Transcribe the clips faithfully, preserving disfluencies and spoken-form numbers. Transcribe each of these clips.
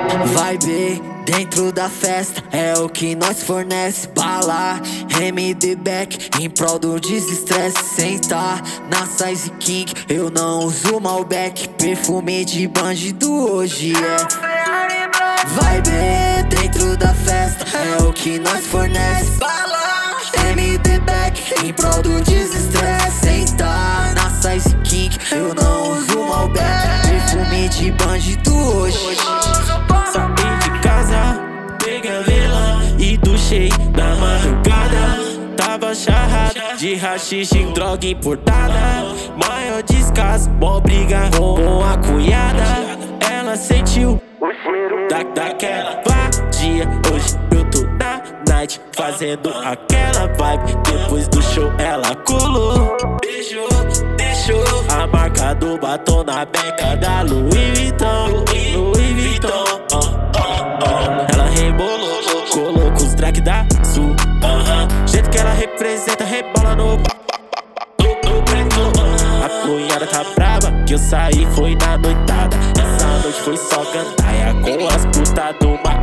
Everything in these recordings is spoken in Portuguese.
Vibe dentro da festa é o que nós fornece. Bala, M D Back em prol do desestresse. Sentar na Size King, eu não uso Malbec. Perfume de bandido hoje é vibe dentro da festa é o que nós fornece. Bala, M D Back em prol do desestresse. Sentar na Size King, eu não uso Malbec. Perfume de bandido hoje. Saí de casa, peguei a vela e duchei na madrugada. Tava charrado de rachixe em droga importada. Maior descaso, mó briga com a cunhada. Ela sentiu o cheiro da, daquela vadia. Hoje eu tô na night fazendo aquela vibe. Depois do show ela colou, beijou, deixou a marca do batom na beca da Louis Vuitton. Louis Vuitton, oh, oh, oh. Ela rebolou, colou com os track da Sul, uh-huh. Jeito que ela representa, rebola no no preto, uh-huh. A cunhada tá brava, que eu saí foi na noitada. Essa noite foi só gandaia com as putas do mar.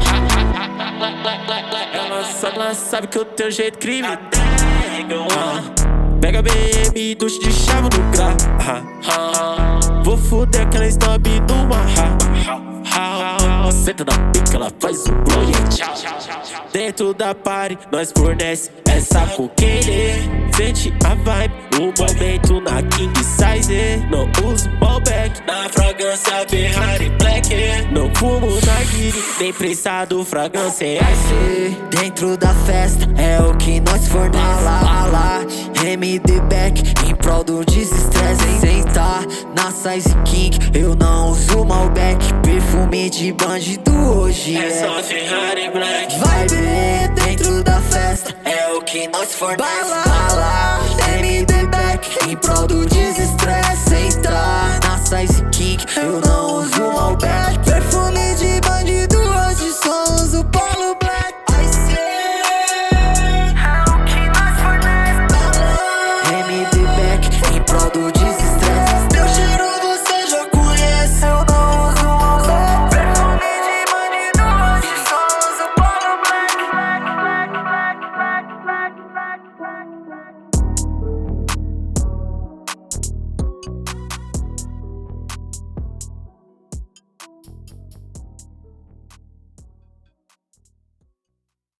Ela só ela sabe que eu tenho jeito crime, uh-huh. Pega B M, duche de chave no gra, uh-huh. Vou foder aquela snob numa ha. Senta na pica, ela faz o blow e tchau. Dentro da party, nós fornece essa cocaine. Sente a vibe, o momento na king size. Não uso Malbec, na fragrância Ferrari Black. Não fumo narguile, nem prensado, fragrância Ice. Dentro da festa é o que nós fornece. Bala, M D Back em prol do desestresse. Sentar na Size King, eu não uso Malbec. Perfume de bandido hoje é só Ferrari Black. Vibe dentro da festa é o que nós fornece. Bala, M D Back em prol do desestresse. Sentar na Size King, eu não uso